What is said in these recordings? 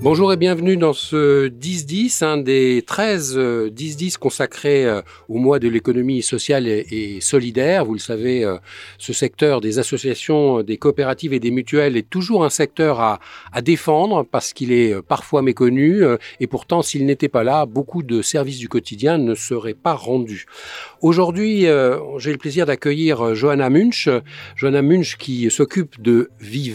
Bonjour et bienvenue dans ce 10-10, un des 13 10-10 consacrés au mois de l'économie sociale et solidaire. Vous le savez, ce secteur des associations, des coopératives et des mutuelles est toujours un secteur à défendre parce qu'il est parfois méconnu et pourtant, s'il n'était pas là, beaucoup de services du quotidien ne seraient pas rendus. Aujourd'hui, j'ai le plaisir d'accueillir Johanna Munch. Johanna Munch qui s'occupe de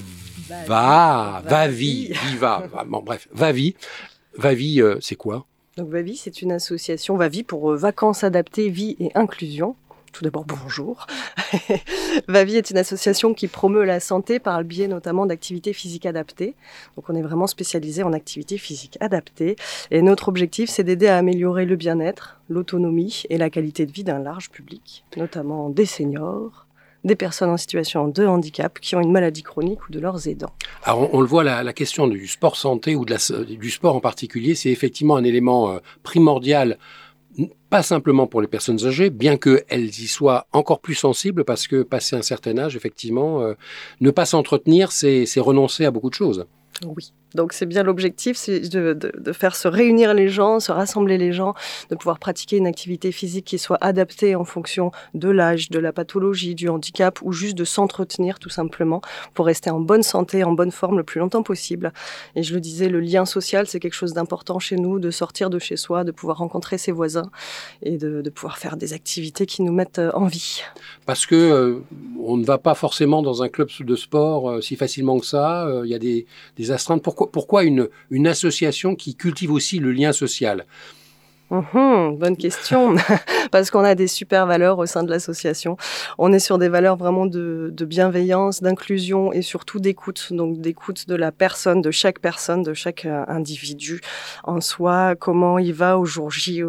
Vavi. Bon, bref, Vavi. Vavi, c'est quoi? Donc Vavi, c'est une association, Vavi pour vacances adaptées, vie et inclusion. Tout d'abord, bonjour. Vavi est une association qui promeut la santé par le biais notamment d'activités physiques adaptées. Donc on est vraiment spécialisé en activités physiques adaptées. Et notre objectif, c'est d'aider à améliorer le bien-être, l'autonomie et la qualité de vie d'un large public, notamment des seniors, des personnes en situation de handicap qui ont une maladie chronique ou de leurs aidants. Alors on le voit, la question du sport santé ou du sport en particulier, c'est effectivement un élément primordial, pas simplement pour les personnes âgées, bien qu'elles y soient encore plus sensibles, parce que passé un certain âge, effectivement, ne pas s'entretenir, c'est renoncer à beaucoup de choses. Oui. Donc c'est bien l'objectif, c'est de faire se réunir les gens, se rassembler les gens, de pouvoir pratiquer une activité physique qui soit adaptée en fonction de l'âge, de la pathologie, du handicap, ou juste de s'entretenir tout simplement pour rester en bonne santé, en bonne forme le plus longtemps possible. Et je le disais, le lien social, c'est quelque chose d'important chez nous, de sortir de chez soi, de pouvoir rencontrer ses voisins et de pouvoir faire des activités qui nous mettent en vie. Parce que on ne va pas forcément dans un club de sport si facilement que ça, il y a des astreintes. Pourquoi une association qui cultive aussi le lien social ? Bonne question, parce qu'on a des super valeurs au sein de l'association. On est sur des valeurs vraiment de bienveillance, d'inclusion et surtout d'écoute. Donc d'écoute de la personne, de chaque individu en soi, comment il va au jour J,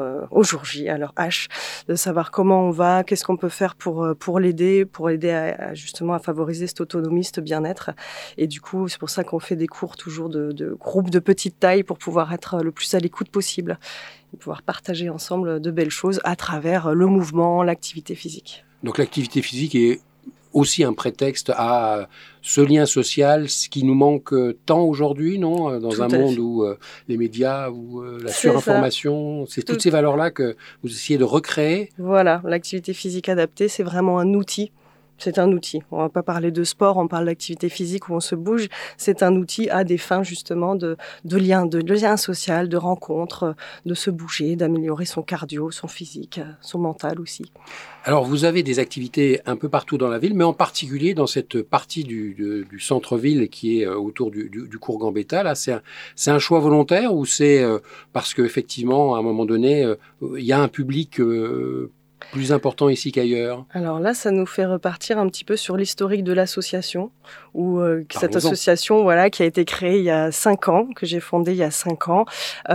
à leur H, de savoir comment on va, qu'est-ce qu'on peut faire pour l'aider à justement à favoriser cette autonomie, ce bien-être. Et du coup, c'est pour ça qu'on fait des cours toujours de groupes de petite taille pour pouvoir être le plus à l'écoute possible. Pouvoir partager ensemble de belles choses à travers le mouvement, l'activité physique. Donc l'activité physique est aussi un prétexte à ce lien social, ce qui nous manque tant aujourd'hui, non ? Dans un monde où les médias, où la surinformation, c'est toutes ces valeurs-là que vous essayez de recréer. Voilà, l'activité physique adaptée, c'est vraiment un outil. C'est un outil. On ne va pas parler de sport, on parle d'activité physique où on se bouge. C'est un outil à des fins justement de lien social, de rencontre, de se bouger, d'améliorer son cardio, son physique, son mental aussi. Alors vous avez des activités un peu partout dans la ville, mais en particulier dans cette partie du centre-ville qui est autour du cours Gambetta. Là, c'est un choix volontaire ou c'est parce qu'effectivement, à un moment donné, il y a un public plus important ici qu'ailleurs? Alors là, ça nous fait repartir un petit peu sur l'historique de l'association, où cette association, qui a été créée il y a 5 ans, que j'ai fondée il y a 5 ans,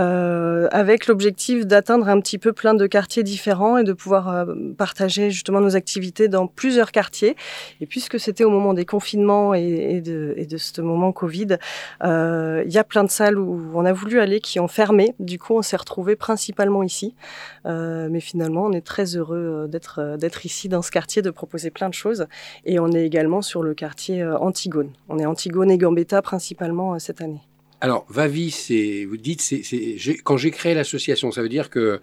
avec l'objectif d'atteindre un petit peu plein de quartiers différents et de pouvoir partager justement nos activités dans plusieurs quartiers. Et puisque c'était au moment des confinements et de ce moment Covid, il y a plein de salles où on a voulu aller qui ont fermé. Du coup, on s'est retrouvés principalement ici. Mais finalement, on est très heureux d'être ici dans ce quartier, de proposer plein de choses. Et on est également sur le quartier Antigone. On est Antigone et Gambetta principalement cette année. Alors, Vavi, vous dites, quand j'ai créé l'association, ça veut dire que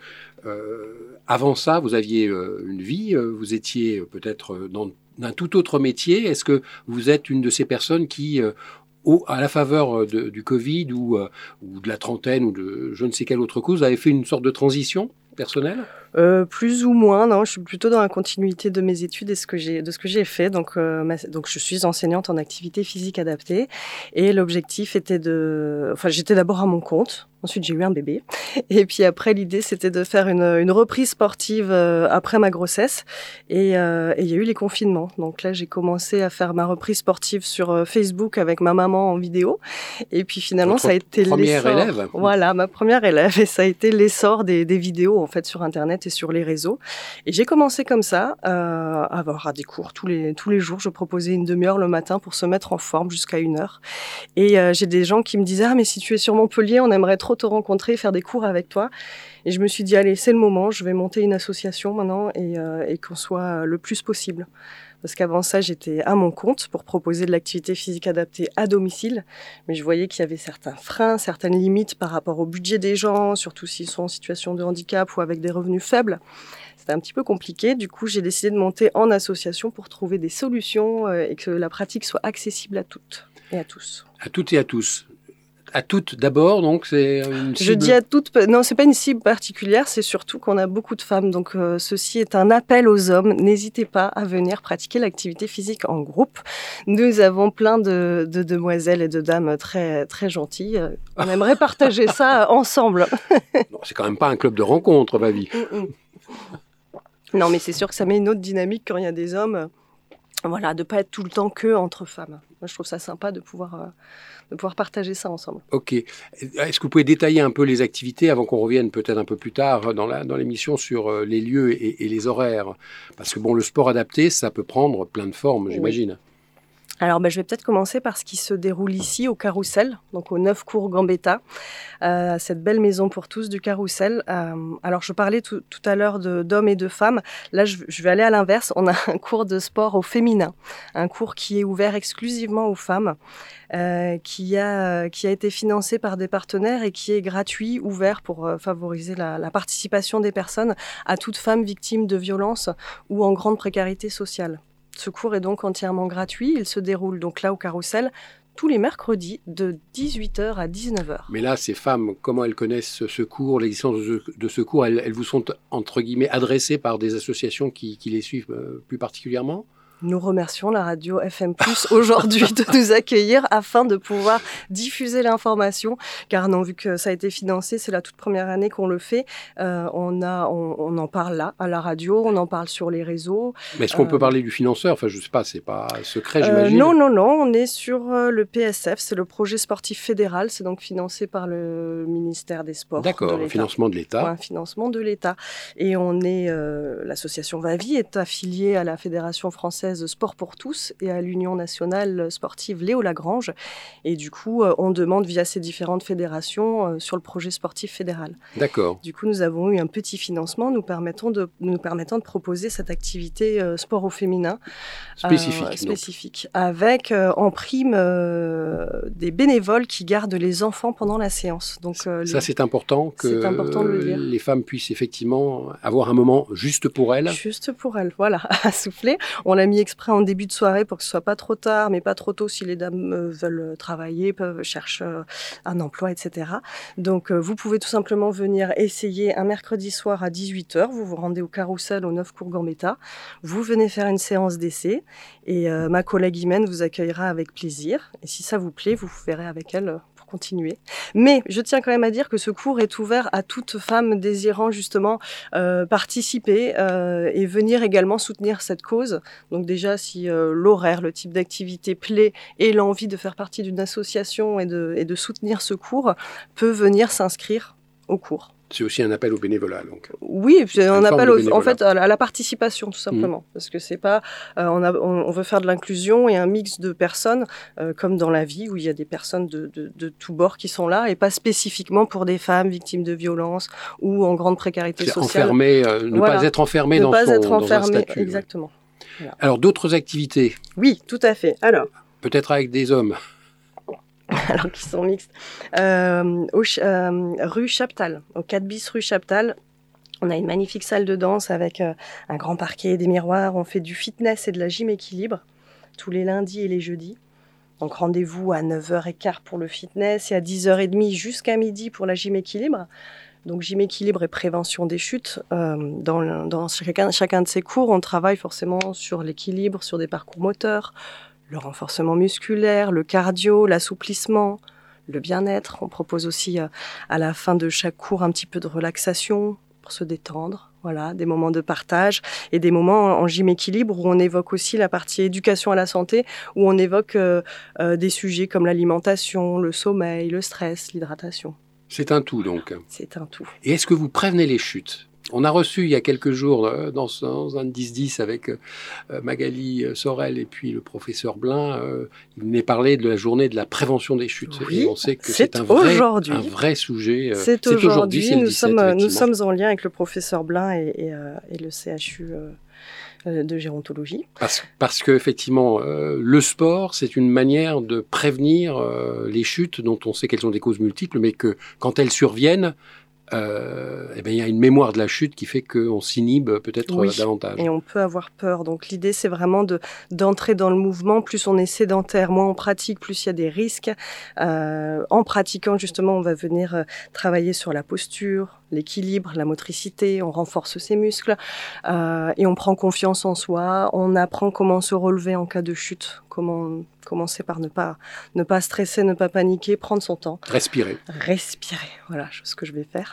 avant ça, vous aviez une vie, vous étiez peut-être dans un tout autre métier. Est-ce que vous êtes une de ces personnes qui, à la faveur du Covid ou de la trentaine ou de je ne sais quelle autre cause, avez fait une sorte de transition personnelle ? Plus ou moins, non. Je suis plutôt dans la continuité de mes études et de ce que j'ai fait. Donc je suis enseignante en activité physique adaptée. Et l'objectif était j'étais d'abord à mon compte. Ensuite, j'ai eu un bébé. Et puis après, l'idée, c'était de faire une reprise sportive après ma grossesse. Et il y a eu les confinements. Donc là, j'ai commencé à faire ma reprise sportive sur Facebook avec ma maman en vidéo. Et puis finalement, ça a été première élève. Voilà, ma première élève. Et ça a été l'essor des vidéos, en fait, sur Internet et sur les réseaux. Et j'ai commencé comme ça, à avoir des cours tous les jours. Je proposais une demi-heure le matin pour se mettre en forme jusqu'à 1 heure. Et j'ai des gens qui me disaient « Ah, mais si tu es sur Montpellier, on aimerait trop te rencontrer, faire des cours avec toi. » Et je me suis dit « Allez, c'est le moment, je vais monter une association maintenant et qu'on soit le plus possible. » parce qu'avant ça, j'étais à mon compte pour proposer de l'activité physique adaptée à domicile, mais je voyais qu'il y avait certains freins, certaines limites par rapport au budget des gens, surtout s'ils sont en situation de handicap ou avec des revenus faibles. C'était un petit peu compliqué, du coup j'ai décidé de monter en association pour trouver des solutions et que la pratique soit accessible à toutes et à tous. À toutes et à tous. À toutes d'abord, donc c'est une cible... Je dis à toutes, non, c'est pas une cible particulière, c'est surtout qu'on a beaucoup de femmes. Donc ceci est un appel aux hommes. N'hésitez pas à venir pratiquer l'activité physique en groupe. Nous avons plein de demoiselles et de dames très, très gentilles. On aimerait partager ça ensemble. Non, c'est quand même pas un club de rencontre, ma vie. Non, mais c'est sûr que ça met une autre dynamique quand il y a des hommes. Voilà, de pas être tout le temps que entre femmes. Moi, je trouve ça sympa de pouvoir partager ça ensemble. Ok. Est-ce que vous pouvez détailler un peu les activités avant qu'on revienne peut-être un peu plus tard dans l'émission sur les lieux et les horaires? Parce que bon, le sport adapté, ça peut prendre plein de formes, j'imagine. Oui. Alors, je vais peut-être commencer par ce qui se déroule ici au Carrousel, donc au 9 cours Gambetta, cette belle maison pour tous du Carrousel. Alors, je parlais tout à l'heure d'hommes et de femmes. Là, je vais aller à l'inverse. On a un cours de sport au féminin, un cours qui est ouvert exclusivement aux femmes, qui a été financé par des partenaires et qui est gratuit, ouvert pour favoriser la participation des personnes à toute femme victime de violences ou en grande précarité sociale. Ce cours est donc entièrement gratuit. Il se déroule donc là au Carrousel tous les mercredis de 18h à 19h. Mais là, ces femmes, comment elles connaissent ce cours, l'existence de ce cours? Elles vous sont, entre guillemets, adressées par des associations qui les suivent plus particulièrement? Nous remercions la radio FM+ aujourd'hui de nous accueillir afin de pouvoir diffuser l'information. Car non, vu que ça a été financé, c'est la toute première année qu'on le fait. On en parle là, à la radio, on en parle sur les réseaux. Mais est-ce qu'on peut parler du financeur? Enfin, je ne sais pas, c'est pas secret, j'imagine. Non, on est sur le PSF, c'est le projet sportif fédéral. C'est donc financé par le ministère des Sports. D'accord, un financement de l'État. Ouais, un financement de l'État. Et on est, l'association VAVI est affiliée à la Fédération française Sport pour tous et à l'Union nationale sportive Léo Lagrange. Et du coup, on demande via ces différentes fédérations sur le projet sportif fédéral. D'accord. Du coup, nous avons eu un petit financement nous permettant de proposer cette activité sport au féminin. Spécifique. Avec en prime des bénévoles qui gardent les enfants pendant la séance. Donc, ça, c'est important que important de le dire. Les femmes puissent effectivement avoir un moment juste pour elles. Juste pour elles, voilà, à souffler. On l'a mis exprès en début de soirée pour que ce soit pas trop tard, mais pas trop tôt si les dames veulent travailler, cherchent un emploi, etc. Donc, vous pouvez tout simplement venir essayer un mercredi soir à 18h. Vous vous rendez au Carrousel au 9 cours Gambetta. Vous venez faire une séance d'essai et ma collègue Imen vous accueillera avec plaisir. Et si ça vous plaît, vous verrez avec elle continuer. Mais je tiens quand même à dire que ce cours est ouvert à toute femme désirant justement participer et venir également soutenir cette cause. Donc déjà, si l'horaire, le type d'activité plaît et l'envie de faire partie d'une association et de soutenir ce cours, peut venir s'inscrire au cours. C'est aussi un appel au bénévolat, donc. Oui, c'est un appel en fait à la participation, tout simplement, parce que c'est pas, on veut faire de l'inclusion et un mix de personnes, comme dans la vie où il y a des personnes de tous bords qui sont là, et pas spécifiquement pour des femmes victimes de violences ou en grande précarité sociale. Enfermé, pas être enfermé dans un statut. Exactement. Voilà. Alors d'autres activités? Oui, tout à fait. Alors. Peut-être avec des hommes. Alors qu'ils sont mixtes. Rue Chaptal, au 4 bis rue Chaptal, on a une magnifique salle de danse avec un grand parquet et des miroirs. On fait du fitness et de la gym équilibre tous les lundis et les jeudis. Donc rendez-vous à 9h15 pour le fitness et à 10h30 jusqu'à midi pour la gym équilibre. Donc gym équilibre et prévention des chutes. Dans chacun de ces cours, on travaille forcément sur l'équilibre, sur des parcours moteurs, le renforcement musculaire, le cardio, l'assouplissement, le bien-être. On propose aussi à la fin de chaque cours un petit peu de relaxation pour se détendre. Voilà, des moments de partage et des moments en gym équilibre où on évoque aussi la partie éducation à la santé, où on évoque des sujets comme l'alimentation, le sommeil, le stress, l'hydratation. C'est un tout donc. C'est un tout. Et est-ce que vous prévenez les chutes ? On a reçu il y a quelques jours dans un 10-10 avec Magali Sorel et puis le professeur Blin, il venait parler de la journée de la prévention des chutes. Oui, et on sait que c'est un vrai sujet. C'est aujourd'hui, nous sommes en lien avec le professeur Blin et le CHU de gérontologie. Parce que effectivement, le sport, c'est une manière de prévenir les chutes dont on sait qu'elles ont des causes multiples, mais que quand elles surviennent, il y a une mémoire de la chute qui fait qu'on s'inhibe peut-être davantage. Et on peut avoir peur. Donc l'idée, c'est vraiment d'entrer dans le mouvement. Plus on est sédentaire, moins on pratique, plus il y a des risques. En pratiquant, justement, on va venir travailler sur la posture, l'équilibre, la motricité, on renforce ses muscles et on prend confiance en soi. On apprend comment se relever en cas de chute, comment commencer par ne pas stresser, ne pas paniquer, prendre son temps. Respirer, voilà, ce que je vais faire.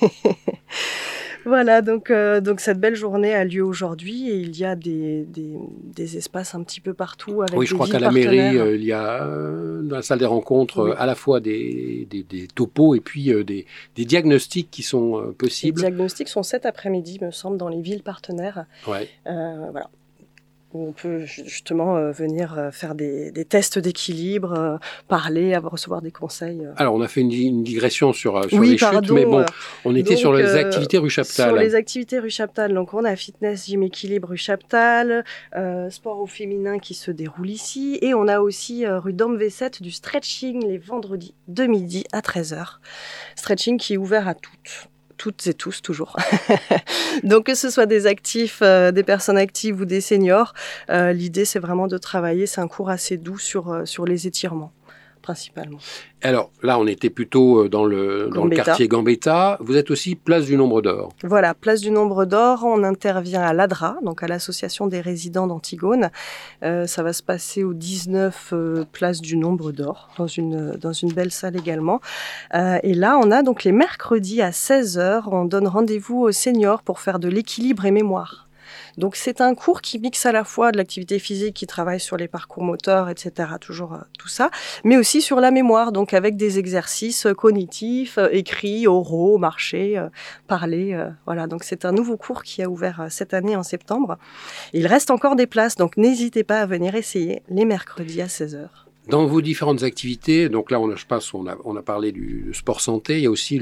Voilà, donc cette belle journée a lieu aujourd'hui et il y a des espaces un petit peu partout avec oui, je crois qu'à la mairie, il y a dans la salle des rencontres à la fois des topos et puis des diagnostics qui sont possibles. Les diagnostics sont cet après-midi, me semble, dans les villes partenaires. Ouais. Voilà. Où on peut justement venir faire des tests d'équilibre, parler, recevoir des conseils. Alors, on a fait une digression sur les chutes, mais bon, on était sur les activités rue Chaptal. Sur les activités rue Chaptal, donc on a fitness, gym, équilibre rue Chaptal, sport au féminin qui se déroule ici, et on a aussi rue d'Ambvesette du stretching les vendredis de midi à 13h. Stretching qui est ouvert à toutes et tous, toujours. Donc, que ce soit des actifs, des personnes actives ou des seniors, l'idée, c'est vraiment de travailler. C'est un cours assez doux sur les étirements, principalement. Alors, là, on était plutôt dans le quartier Gambetta. Vous êtes aussi place du Nombre d'Or. Voilà, place du Nombre d'Or. On intervient à l'ADRA, donc à l'association des résidents d'Antigone. Ça va se passer au 19 place du Nombre d'Or, dans une belle salle également. Et là, on a donc les mercredis à 16h, on donne rendez-vous aux seniors pour faire de l'équilibre et mémoire. Donc, c'est un cours qui mixe à la fois de l'activité physique, qui travaille sur les parcours moteurs, etc., toujours tout ça, mais aussi sur la mémoire, donc avec des exercices cognitifs, écrits, oraux, marcher, parler. Voilà, donc c'est un nouveau cours qui a ouvert cette année en septembre. Il reste encore des places, donc n'hésitez pas à venir essayer les mercredis à 16h. Dans vos différentes activités, donc là, on a parlé du sport santé, il y a aussi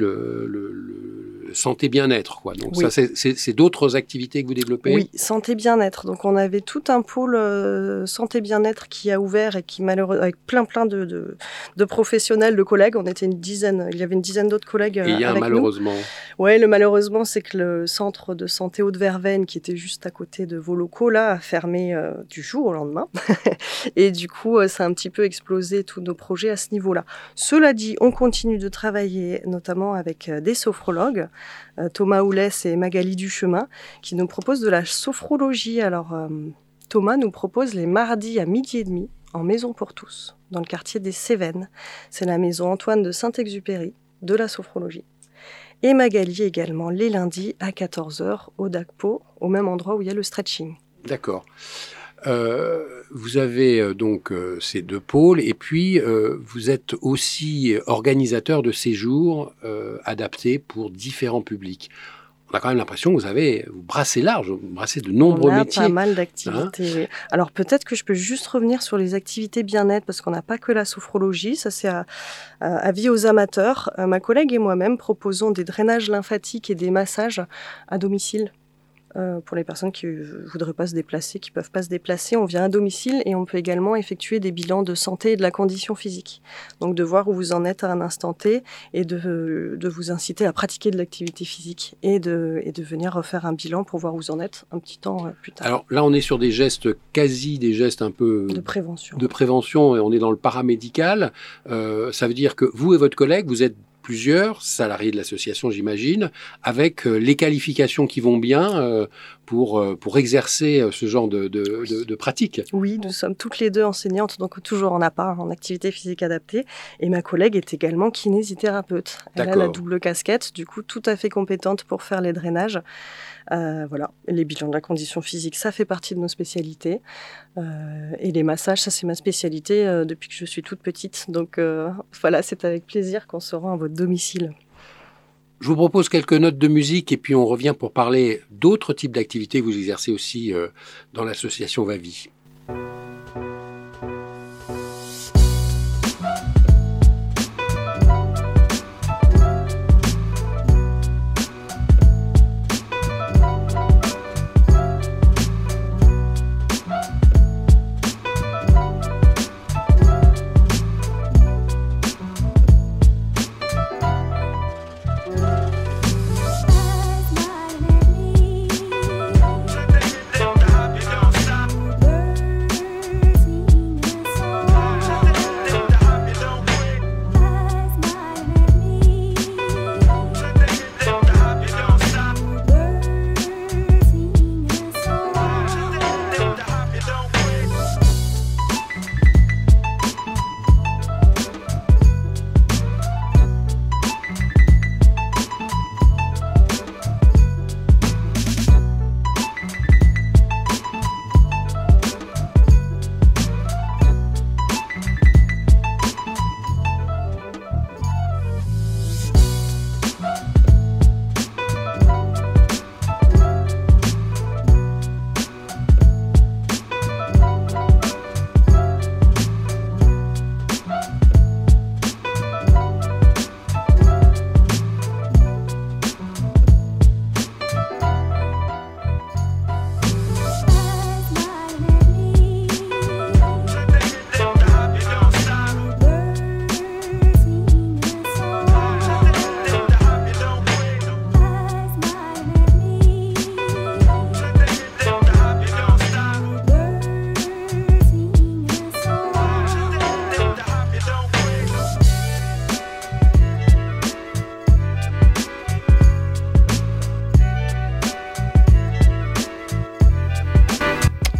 le santé bien-être, quoi. Donc oui. Ça, c'est d'autres activités que vous développez. Oui, santé bien-être. Donc on avait tout un pôle santé bien-être qui a ouvert et qui malheureusement avec plein de professionnels, de collègues. On était une dizaine. Il y avait une dizaine d'autres collègues avec nous. Et il y a un malheureusement. Ouais, le malheureusement, c'est que le centre de santé Haute-Verveine, qui était juste à côté de vos locaux là, a fermé du jour au lendemain. Et du coup, ça a un petit peu explosé tous nos projets à ce niveau-là. Cela dit, on continue de travailler notamment avec des sophrologues, Thomas Oulès et Magali Duchemin, qui nous proposent de la sophrologie. Alors, Thomas nous propose les mardis à 12h30 en Maison pour tous, dans le quartier des Cévennes. C'est la maison Antoine de Saint-Exupéry, de la sophrologie. Et Magali également les lundis à 14h au DACPO, au même endroit où il y a le stretching. D'accord. Vous avez donc ces deux pôles et puis vous êtes aussi organisateur de séjours adaptés pour différents publics. On a quand même l'impression que vous brassez large, vous brassez de nombreux métiers. On a pas mal d'activités. Oui. Alors peut-être que je peux juste revenir sur les activités bien-être parce qu'on n'a pas que la sophrologie, ça c'est avis aux amateurs. Ma collègue et moi-même proposons des drainages lymphatiques et des massages à domicile. Pour les personnes qui ne voudraient pas se déplacer, qui ne peuvent pas se déplacer, on vient à domicile et on peut également effectuer des bilans de santé et de la condition physique. Donc de voir où vous en êtes à un instant T et de vous inciter à pratiquer de l'activité physique et de venir refaire un bilan pour voir où vous en êtes un petit temps plus tard. Alors là, on est sur des gestes un peu de prévention. De prévention et on est dans le paramédical. Ça veut dire que vous et votre collègue, vous êtes plusieurs salariés de l'association, j'imagine, avec les qualifications qui vont bien pour exercer ce genre de pratique. Oui, nous sommes toutes les deux enseignantes, donc toujours en APA, en activité physique adaptée. Et ma collègue est également kinésithérapeute. Elle a la double casquette, du coup tout à fait compétente pour faire les drainages. Voilà, les bilans de la condition physique, ça fait partie de nos spécialités. Et les massages, ça c'est ma spécialité depuis que je suis toute petite. Donc voilà, c'est avec plaisir qu'on se rend à votre domicile. Je vous propose quelques notes de musique et puis on revient pour parler d'autres types d'activités que vous exercez aussi dans l'association VAVI.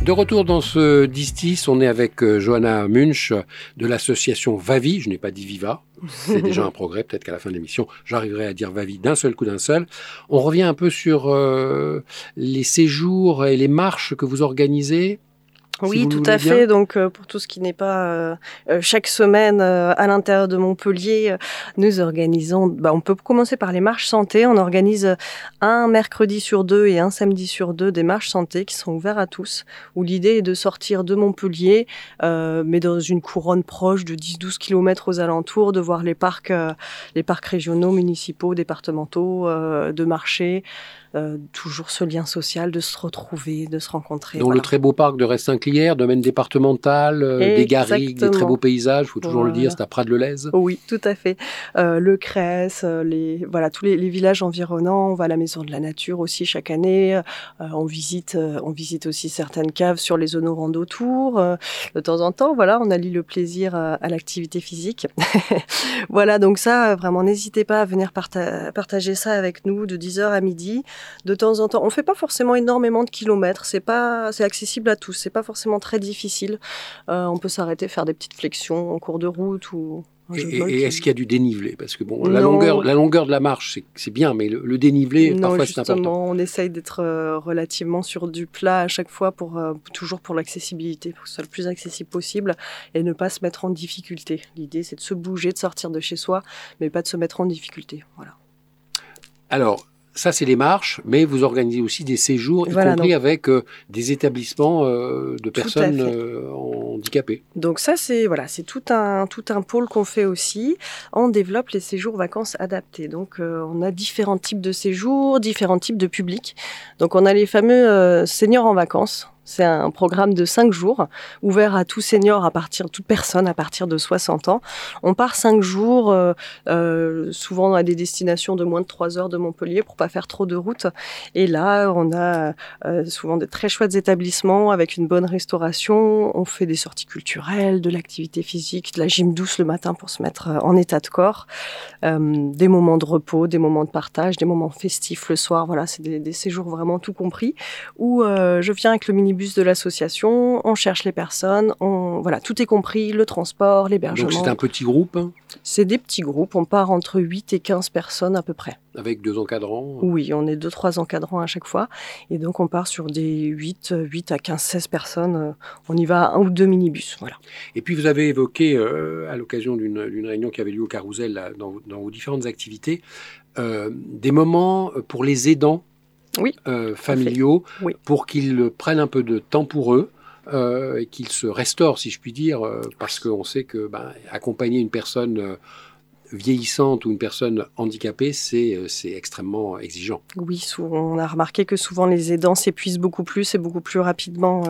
De retour dans ce 10-10, on est avec Johanna Munch de l'association Vavi. Je n'ai pas dit Viva, c'est déjà un progrès. Peut-être qu'à la fin de l'émission, j'arriverai à dire Vavi d'un seul coup, d'un seul. On revient un peu sur les séjours et les marches que vous organisez. Oui, tout à fait. Donc, pour tout ce qui n'est pas chaque semaine à l'intérieur de Montpellier, nous organisons. On peut commencer par les marches santé. On organise un mercredi sur 2 et un samedi sur 2 des marches santé qui sont ouvertes à tous. Où l'idée est de sortir de Montpellier, mais dans une couronne proche de 10-12 km aux alentours, de voir les parcs régionaux, municipaux, départementaux, de marcher. Toujours ce lien social, de se retrouver, de se rencontrer. Dans le très beau parc de Rest-Saint-Clière, domaine départemental, des garrigues, des très beaux paysages, il faut toujours le dire, c'est à Prades-le-Lez. Oui, tout à fait. Le Crès, tous les villages environnants, on va à la Maison de la Nature aussi chaque année, on visite aussi certaines caves sur les zones rando autour. De temps en temps, on allie le plaisir à l'activité physique. Voilà, donc ça, vraiment, n'hésitez pas à venir partager ça avec nous de 10h à midi. De temps en temps, on fait pas forcément énormément de kilomètres, c'est accessible à tous, c'est pas forcément très difficile. On peut s'arrêter, faire des petites flexions en cours de route ou. Et est-ce qu'il y a du dénivelé? Parce que la longueur de la marche, c'est bien, mais le dénivelé, parfois c'est important. On essaye d'être relativement sur du plat à chaque fois, toujours pour l'accessibilité, pour que ce soit le plus accessible possible et ne pas se mettre en difficulté. L'idée, c'est de se bouger, de sortir de chez soi, mais pas de se mettre en difficulté. Voilà. Alors, ça, c'est les marches, mais vous organisez aussi des séjours, y compris avec des établissements de personnes handicapées. Donc ça, c'est tout un pôle qu'on fait aussi. On développe les séjours vacances adaptés. Donc, on a différents types de séjours, différents types de publics. Donc, on a les fameux seniors en vacances. C'est un programme de 5 jours, ouvert à tout senior, toute personne à partir de 60 ans. On part 5 jours, souvent à des destinations de moins de 3 heures de Montpellier pour pas faire trop de route. Et là, on a souvent de très chouettes établissements avec une bonne restauration. On fait des sorties culturelles, de l'activité physique, de la gym douce le matin pour se mettre en état de corps. Des moments de repos, des moments de partage, des moments festifs le soir. Voilà, c'est des séjours vraiment tout compris où je viens avec le minibus de l'association, on cherche les personnes, tout est compris, le transport, l'hébergement. Donc c'est un petit groupe? C'est des petits groupes, on part entre 8 et 15 personnes à peu près. Avec 2 encadrants? Oui, on est 2-3 encadrants à chaque fois. Et donc on part sur des 8 à 15-16 personnes. On y va à 1 ou 2 minibus. Voilà. Et puis vous avez évoqué, à l'occasion d'une réunion qui avait lieu au Carrousel, là, dans vos différentes activités, des moments pour les aidants. Oui, familiaux, oui. Pour qu'ils prennent un peu de temps pour eux et qu'ils se restaurent, si je puis dire, parce qu'on sait que accompagner une personne vieillissante ou une personne handicapée, c'est extrêmement exigeant. Oui, on a remarqué que souvent les aidants s'épuisent beaucoup plus et beaucoup plus rapidement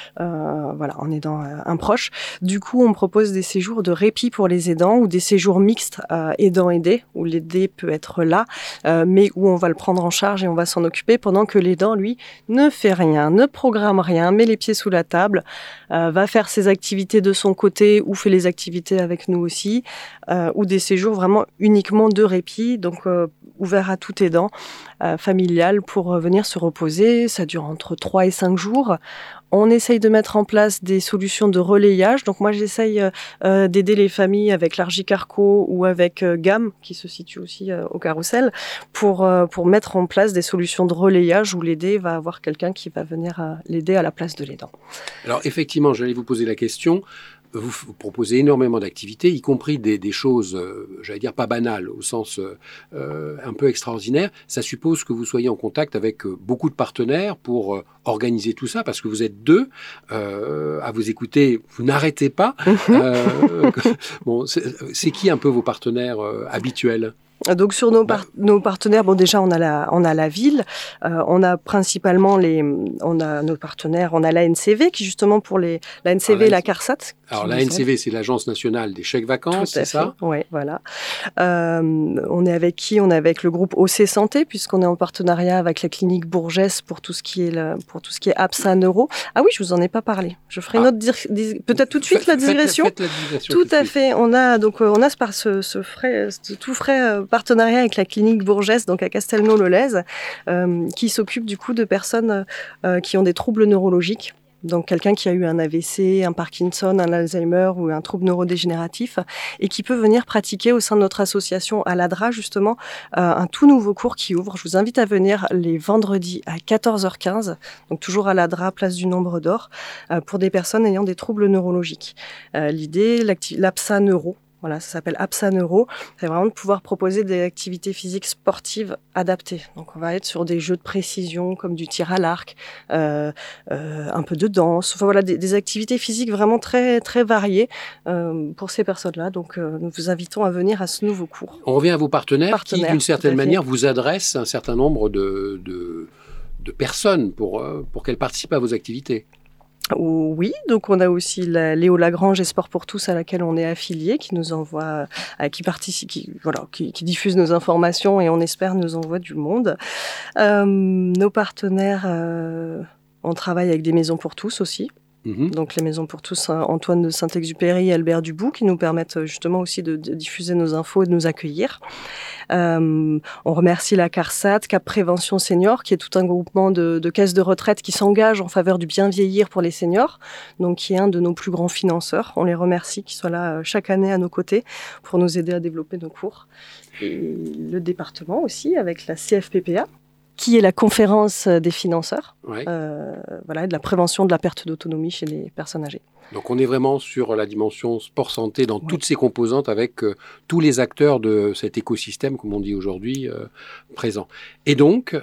en aidant un proche. Du coup, on propose des séjours de répit pour les aidants ou des séjours mixtes aidant-aidé, où l'aidé peut être là, mais où on va le prendre en charge et on va s'en occuper pendant que l'aidant, lui, ne fait rien, ne programme rien, met les pieds sous la table, va faire ses activités de son côté ou fait les activités avec nous aussi, ou des séjours vraiment uniquement de répit, donc ouvert à tout aidant, familial, pour venir se reposer. Ça dure entre 3 et 5 jours. On essaye de mettre en place des solutions de relayage. Donc moi, j'essaye d'aider les familles avec l'Argicarco ou avec GAM, qui se situe aussi au Carrousel, pour mettre en place des solutions de relayage où l'aidé va avoir quelqu'un qui va venir l'aider à la place de l'aidant. Alors effectivement, j'allais vous poser la question. Vous proposez énormément d'activités, y compris des choses, j'allais dire pas banales, au sens un peu extraordinaire. Ça suppose que vous soyez en contact avec beaucoup de partenaires pour organiser tout ça, parce que vous êtes 2 à vous écouter, vous n'arrêtez pas. C'est qui un peu vos partenaires habituels ? Donc sur nos partenaires, déjà on a la ville, on a principalement nos partenaires, on a la NCV qui justement pour la NCV et la CARSAT. Alors la NCV, c'est l'Agence nationale des chèques vacances, c'est ça ? Oui, voilà. On est avec qui ? On est avec le groupe OC Santé, puisqu'on est en partenariat avec la clinique Bourgès pour tout ce qui est APSA Neuro. Ah oui, je vous en ai pas parlé. Je ferai peut-être tout de suite la digression. Faites la digression tout à fait. On a ce tout frais partenariat avec la clinique Bourgès, donc à Castelnau-le-Lez, qui s'occupe du coup de personnes qui ont des troubles neurologiques. Donc quelqu'un qui a eu un AVC, un Parkinson, un Alzheimer ou un trouble neurodégénératif et qui peut venir pratiquer au sein de notre association à l'ADRA justement un tout nouveau cours qui ouvre. Je vous invite à venir les vendredis à 14h15, donc toujours à l'ADRA, place du Nombre d'Or, pour des personnes ayant des troubles neurologiques. L'idée, l'APSA Neuro, voilà, ça s'appelle APSA Neuro. C'est vraiment de pouvoir proposer des activités physiques sportives adaptées. Donc, on va être sur des jeux de précision comme du tir à l'arc, un peu de danse. Enfin, voilà, des activités physiques vraiment très, très variées pour ces personnes-là. Donc, nous vous invitons à venir à ce nouveau cours. On revient à vos partenaires qui, d'une certaine manière, vous adressent un certain nombre de personnes pour qu'elles participent à vos activités. Oui, donc on a aussi la Léo Lagrange et Sport pour tous à laquelle on est affilié, qui nous envoie, qui participe, qui diffuse nos informations et on espère nous envoie du monde. Nos partenaires, on travaille avec des maisons pour tous aussi. Donc les maisons pour tous, Antoine de Saint-Exupéry et Albert Dubout, qui nous permettent justement aussi de diffuser nos infos et de nous accueillir. On remercie la CARSAT, Cap Prévention Senior, qui est tout un groupement de caisses de retraite qui s'engagent en faveur du bien vieillir pour les seniors, donc qui est un de nos plus grands financeurs. On les remercie qu'ils soient là chaque année à nos côtés pour nous aider à développer nos cours. Et le département aussi, avec la CFPPA, qui est la conférence des financeurs, et de la prévention de la perte d'autonomie chez les personnes âgées. Donc on est vraiment sur la dimension sport-santé dans toutes ses composantes avec tous les acteurs de cet écosystème, comme on dit aujourd'hui, présents. Et donc,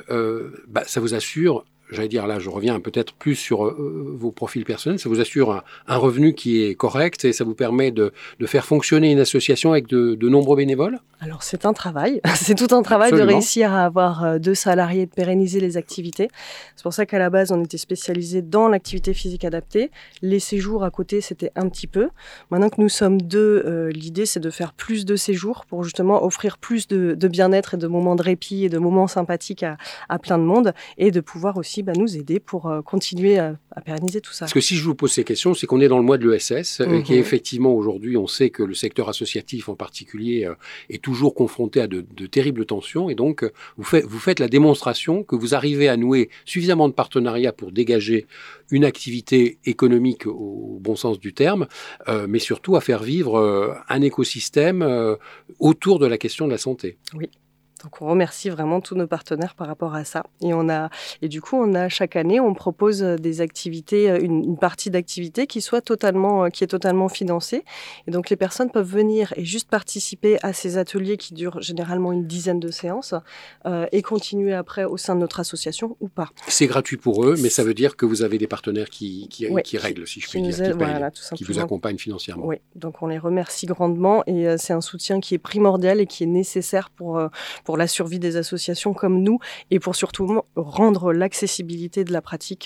ça vous assure, j'allais dire là, je reviens peut-être plus sur vos profils personnels, ça vous assure un revenu qui est correct et ça vous permet de faire fonctionner une association avec de nombreux bénévoles ? Alors c'est un travail, c'est tout un travail de réussir à avoir 2 salariés, de pérenniser les activités. C'est pour ça qu'à la base on était spécialisé dans l'activité physique adaptée. Les séjours à côté c'était un petit peu. Maintenant que nous sommes 2, l'idée c'est de faire plus de séjours pour justement offrir plus de bien-être et de moments de répit et de moments sympathiques à plein de monde et de pouvoir aussi nous aider pour continuer à pérenniser tout ça. Parce que si je vous pose ces questions, c'est qu'on est dans le mois de l'ESS, qui est effectivement aujourd'hui, on sait que le secteur associatif en particulier est toujours confronté à de terribles tensions, et donc vous faites la démonstration que vous arrivez à nouer suffisamment de partenariats pour dégager une activité économique au bon sens du terme, mais surtout à faire vivre un écosystème autour de la question de la santé. Oui. Donc on remercie vraiment tous nos partenaires par rapport à ça. Et du coup, chaque année, on propose des activités, une partie d'activité qui est totalement financée. Et donc les personnes peuvent venir et juste participer à ces ateliers qui durent généralement une dizaine de séances et continuer après au sein de notre association ou pas. C'est gratuit pour eux, mais ça veut dire que vous avez des partenaires qui règlent, si je puis dire, qui vous accompagnent financièrement. Oui, donc on les remercie grandement et c'est un soutien qui est primordial et qui est nécessaire pour la survie des associations comme nous et pour surtout rendre l'accessibilité de la pratique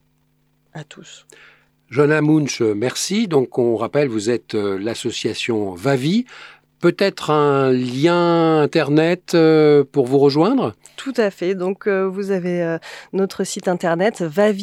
à tous. Johanna Munch, merci. Donc on rappelle, vous êtes l'association VAVI. Peut-être un lien internet pour vous rejoindre ? Tout à fait. Donc vous avez notre site internet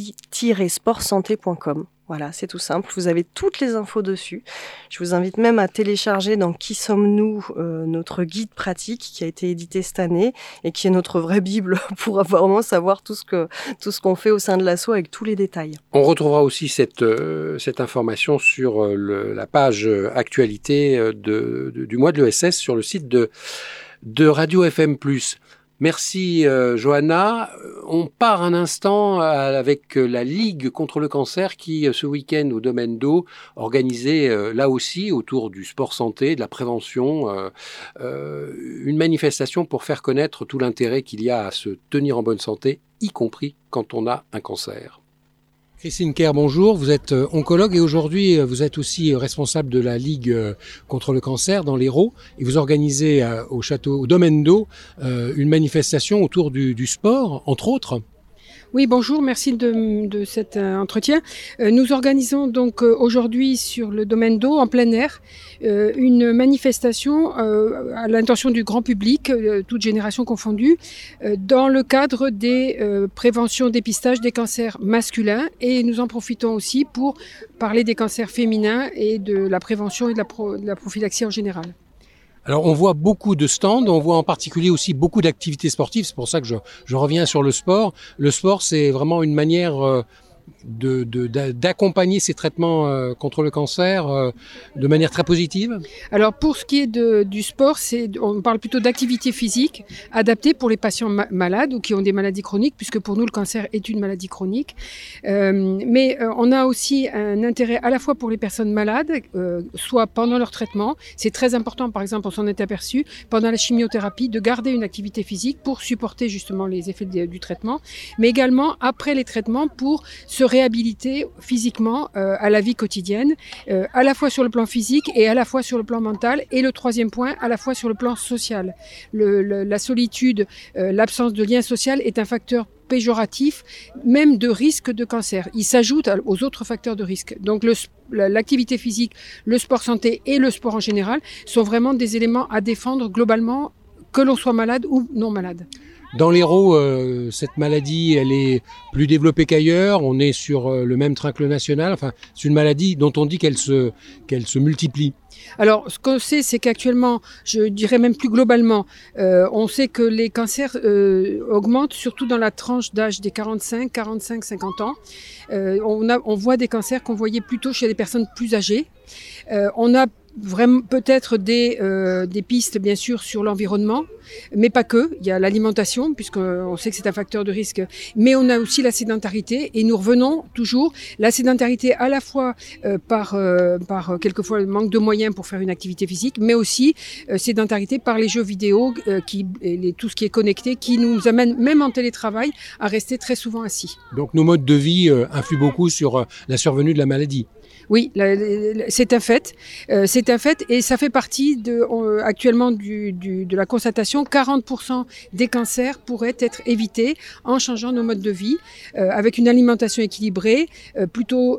vavi-sportsanté.com. Voilà, c'est tout simple. Vous avez toutes les infos dessus. Je vous invite même à télécharger dans Qui sommes-nous, notre guide pratique qui a été édité cette année et qui est notre vraie Bible pour vraiment savoir tout ce qu'on fait au sein de l'asso avec tous les détails. On retrouvera aussi cette information sur la page actualité du mois de l'ESS sur le site de Radio FM+. Merci Johanna. On part un instant avec la Ligue contre le cancer qui, ce week-end au Domaine d'Eau, organisait là aussi autour du sport santé, de la prévention, une manifestation pour faire connaître tout l'intérêt qu'il y a à se tenir en bonne santé, y compris quand on a un cancer. Christine Kerr, bonjour. Vous êtes oncologue et aujourd'hui vous êtes aussi responsable de la Ligue contre le cancer dans l'Hérault et vous organisez au Domaine d'Eau une manifestation autour du sport, entre autres. Oui, bonjour, merci de cet entretien. Nous organisons donc aujourd'hui sur le Domaine d'Eau, en plein air, une manifestation à l'intention du grand public, toute génération confondue, dans le cadre des préventions, dépistages des cancers masculins. Et nous en profitons aussi pour parler des cancers féminins et de la prévention et de la prophylaxie en général. Alors on voit beaucoup de stands, on voit en particulier aussi beaucoup d'activités sportives, c'est pour ça que je reviens sur le sport. Le sport c'est vraiment une manière d'accompagner ces traitements contre le cancer de manière très positive? Alors pour ce qui est du sport, on parle plutôt d'activité physique adaptée pour les patients malades ou qui ont des maladies chroniques, puisque pour nous le cancer est une maladie chronique. Mais on a aussi un intérêt à la fois pour les personnes malades, soit pendant leur traitement. C'est très important, par exemple, on s'en est aperçu, pendant la chimiothérapie, de garder une activité physique pour supporter justement les effets du traitement, mais également après les traitements pour se réhabiliter physiquement à la vie quotidienne, à la fois sur le plan physique et à la fois sur le plan mental. Et le troisième point, à la fois sur le plan social. La solitude, l'absence de lien social est un facteur péjoratif, même de risque de cancer. Il s'ajoute aux autres facteurs de risque. Donc l'activité physique, le sport santé et le sport en général sont vraiment des éléments à défendre globalement, que l'on soit malade ou non malade. Dans l'Hérault, cette maladie, elle est plus développée qu'ailleurs. On est sur le même train que le national. Enfin, c'est une maladie dont on dit qu'elle se multiplie. Alors, ce qu'on sait, c'est qu'actuellement, je dirais même plus globalement, on sait que les cancers augmentent, surtout dans la tranche d'âge des 45-50 ans. On voit des cancers qu'on voyait plutôt chez les personnes plus âgées. On a vraiment peut-être des pistes bien sûr sur l'environnement, mais pas que. Il y a l'alimentation, puisqu'on sait que c'est un facteur de risque, mais on a aussi la sédentarité, et nous revenons toujours la sédentarité à la fois par quelquefois le manque de moyens pour faire une activité physique, mais aussi sédentarité par les jeux vidéo, tout ce qui est connecté, qui nous amène même en télétravail à rester très souvent assis. Donc nos modes de vie influent beaucoup sur la survenue de la maladie. Oui, c'est un fait. C'est un fait et ça fait partie actuellement de la constatation. 40% des cancers pourraient être évités en changeant nos modes de vie, avec une alimentation équilibrée, plutôt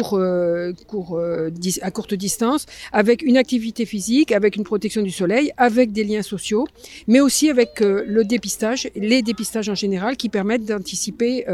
à courte distance, avec une activité physique, avec une protection du soleil, avec des liens sociaux, mais aussi avec le dépistage, les dépistages en général qui permettent d'anticiper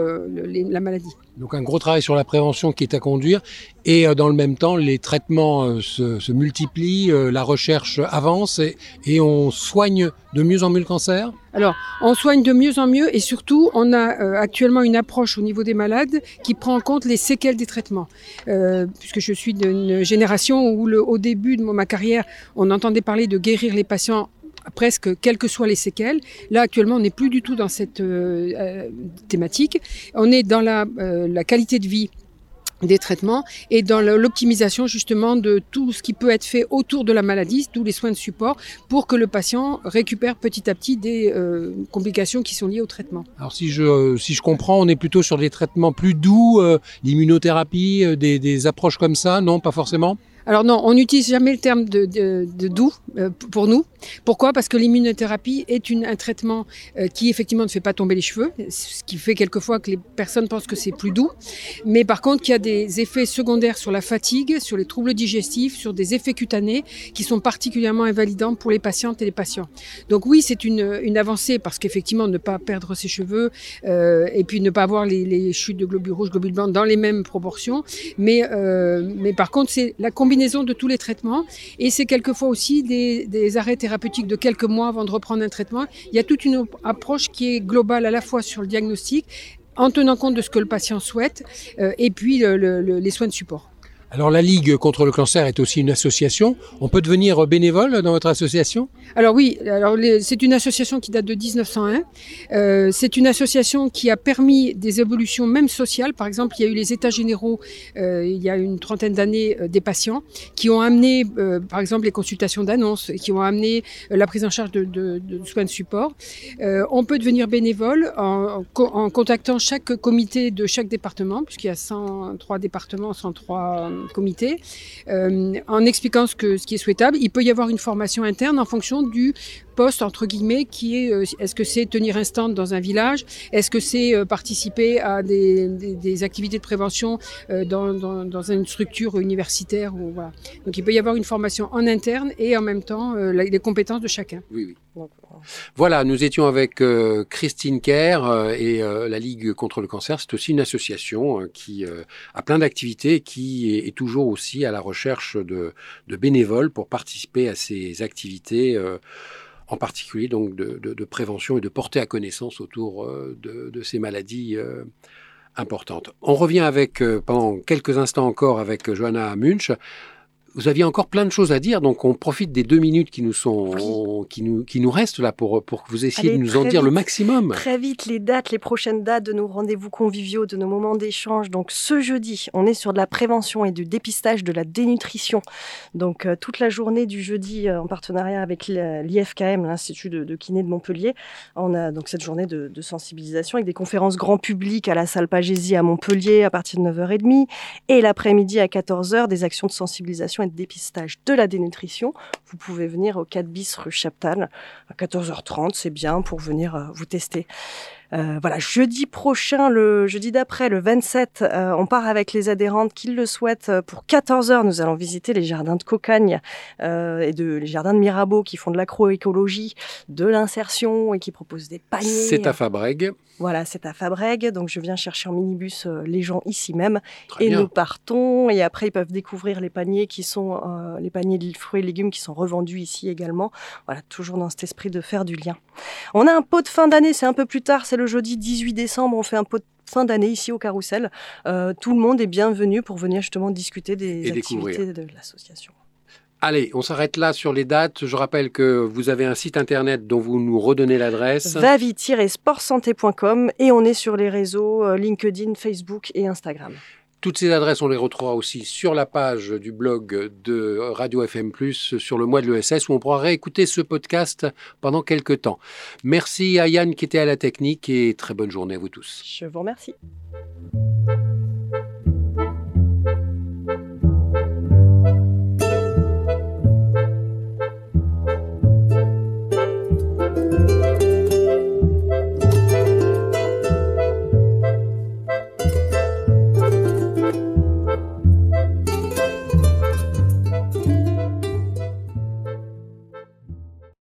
la maladie. Donc un gros travail sur la prévention qui est à conduire et dans le même temps les traitements se multiplient, la recherche avance et on soigne de mieux en mieux le cancer. Alors on soigne de mieux en mieux et surtout on a actuellement une approche au niveau des malades qui prend en compte les séquelles des traitements. Puisque je suis d'une génération où au début de ma carrière on entendait parler de guérir les patients presque quelles que soient les séquelles. Là, actuellement, on n'est plus du tout dans cette thématique. On est dans la qualité de vie des traitements et dans l'optimisation justement de tout ce qui peut être fait autour de la maladie, tous les soins de support, pour que le patient récupère petit à petit des complications qui sont liées au traitement. Alors si je comprends, on est plutôt sur des traitements plus doux, l'immunothérapie, des approches comme ça, non, pas forcément ? Alors non, on n'utilise jamais le terme de doux pour nous. Pourquoi ? Parce que l'immunothérapie est un traitement qui effectivement ne fait pas tomber les cheveux, ce qui fait quelquefois que les personnes pensent que c'est plus doux. Mais par contre, qu'il y a des effets secondaires sur la fatigue, sur les troubles digestifs, sur des effets cutanés qui sont particulièrement invalidants pour les patientes et les patients. Donc oui, c'est une avancée parce qu'effectivement, ne pas perdre ses cheveux et puis ne pas avoir les chutes de globules rouges, globules blancs dans les mêmes proportions. Mais par contre, c'est la combinaison de tous les traitements et c'est quelquefois aussi des arrêts thérapeutiques de quelques mois avant de reprendre un traitement. Il y a toute une approche qui est globale à la fois sur le diagnostic en tenant compte de ce que le patient souhaite et puis les soins de support. Alors la Ligue contre le cancer est aussi une association. On peut devenir bénévole dans votre association ? Alors oui, c'est une association qui date de 1901. C'est une association qui a permis des évolutions même sociales. Par exemple, il y a eu les états généraux il y a une trentaine d'années des patients qui ont amené par exemple les consultations d'annonces, qui ont amené la prise en charge de soins de support. On peut devenir bénévole en contactant chaque comité de chaque département, puisqu'il y a 103 départements, 103 comité, en expliquant ce qui est souhaitable. Il peut y avoir une formation interne en fonction du poste, entre guillemets, qui est, est-ce que c'est tenir un stand dans un village? Est-ce que c'est participer à des activités de prévention dans une structure universitaire ou, voilà. Donc il peut y avoir une formation en interne et en même temps les compétences de chacun. Oui. Voilà, nous étions avec Christine Kerr et la Ligue contre le cancer. C'est aussi une association qui a plein d'activités et qui est toujours aussi à la recherche de bénévoles pour participer à ces activités en particulier donc de prévention et de portée à connaissance autour de ces maladies importante. On revient avec, pendant quelques instants encore, avec Johanna Munch. Vous aviez encore plein de choses à dire, donc on profite des 2 minutes qui nous restent là pour que vous essayiez de nous en dire le maximum. Très vite, les prochaines dates de nos rendez-vous conviviaux, de nos moments d'échange. Donc ce jeudi, on est sur de la prévention et du dépistage de la dénutrition. Donc toute la journée du jeudi, en partenariat avec l'IFKM, l'Institut de kiné de Montpellier, on a donc cette journée de sensibilisation avec des conférences grand public à la salle Pagésie à Montpellier à partir de 9h30 et l'après-midi à 14h, des actions de sensibilisation de dépistage de la dénutrition. Vous pouvez venir au 4 bis rue Chaptal à 14h30, c'est bien pour venir vous tester. Voilà, jeudi prochain, le jeudi d'après, le 27, on part avec les adhérentes qui le souhaitent. Pour 14h, nous allons visiter les jardins de Cocagne et les jardins de Mirabeau qui font de l'agroécologie, de l'insertion et qui proposent des paniers. C'est à Fabrègues. Voilà, c'est à Fabrègues. Donc, je viens chercher en minibus les gens ici même. Très bien. Nous partons. Et après, ils peuvent découvrir les paniers qui sont les paniers de fruits et légumes qui sont revendus ici également. Voilà, toujours dans cet esprit de faire du lien. On a un pot de fin d'année, c'est un peu plus tard, c'est le jeudi 18 décembre. On fait un pot de fin d'année ici au Carrousel. Tout le monde est bienvenu pour venir justement discuter des activités de l'association. Allez, on s'arrête là sur les dates. Je rappelle que vous avez un site internet dont vous nous redonnez l'adresse. vavi-sportsanté.com et on est sur les réseaux LinkedIn, Facebook et Instagram. Toutes ces adresses, on les retrouvera aussi sur la page du blog de Radio FM+, sur le mois de l'ESS, où on pourra réécouter ce podcast pendant quelques temps. Merci à Yann qui était à la technique et très bonne journée à vous tous. Je vous remercie.